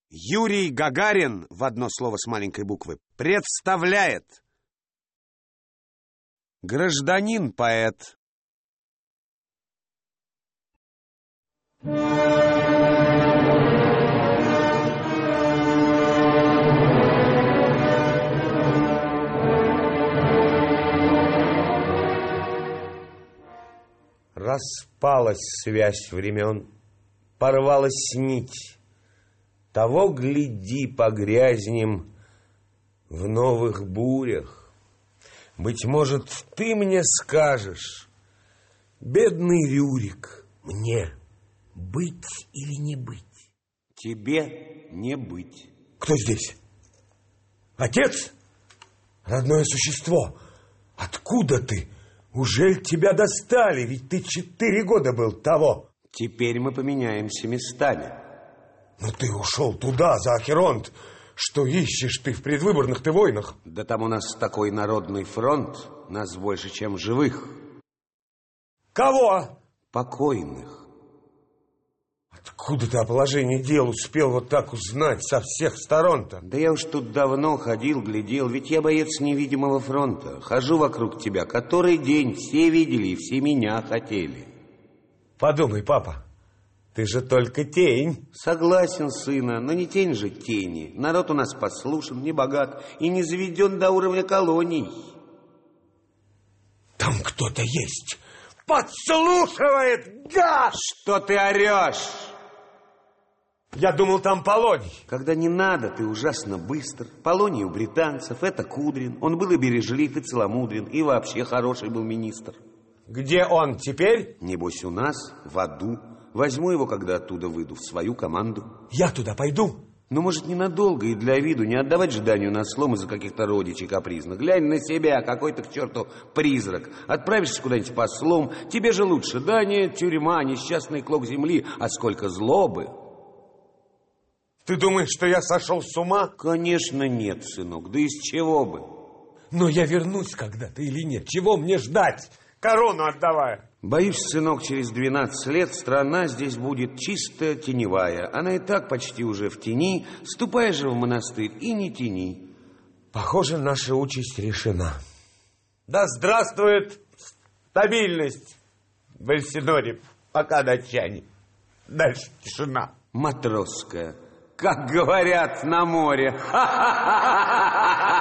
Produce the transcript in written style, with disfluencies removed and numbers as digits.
Юрий Гагарин, в одно слово с маленькой буквы, представляет гражданин-поэт. Распалась связь времен, порвалась нить. Того гляди погрязнем в новых бурях. Быть может, ты мне скажешь, бедный Рюрик, мне быть или не быть? Тебе не быть. Кто здесь? Отец? Родное существо. Откуда ты? Ужель тебя достали? Ведь ты 4 года был того. Теперь мы поменяемся местами. Но ты ушел туда, за Акеронт. Что ищешь ты в предвыборных ты войнах? Да там у нас такой народный фронт, нас больше, чем живых. Кого? Покойных. Откуда ты о положении дел успел вот так узнать со всех сторон-то? Да я уж тут давно ходил, глядел, ведь я боец невидимого фронта. Хожу вокруг тебя, который день все видели и все меня хотели. Подумай, папа, ты же только тень. Согласен, сына, но не тень же тени. Народ у нас послушен, не богат и не заведен до уровня колоний. Там кто-то есть. Подслушивает, гад! Что ты орешь? Я думал, там Полоний. Когда не надо, ты ужасно быстр. Полоний у британцев, это Кудрин. Он был и бережлив, и целомудрен, и вообще хороший был министр. Где он теперь? Небось у нас, в аду. Возьму его, когда оттуда выйду, в свою команду. Я туда пойду? Ну, может, ненадолго и для виду, не отдавать жданию на слом из-за каких-то родичей капризных. Глянь на себя, какой-то к черту призрак. Отправишься куда-нибудь послом, тебе же лучше. Да нет, тюрьма, несчастный клок земли, а сколько злобы. Ты думаешь, что я сошел с ума? Конечно нет, сынок, да из чего бы? Но я вернусь когда-то или нет? Чего мне ждать? Корону отдавай. Боюсь, сынок, через 12 лет страна здесь будет чисто теневая. Она и так почти уже в тени. Ступай же в монастырь и не тяни. Похоже, наша участь решена. Да здравствует стабильность в Эльсиноре, пока датчане. Дальше тишина. Матросская, как говорят на море. Ха-ха-ха-ха-ха!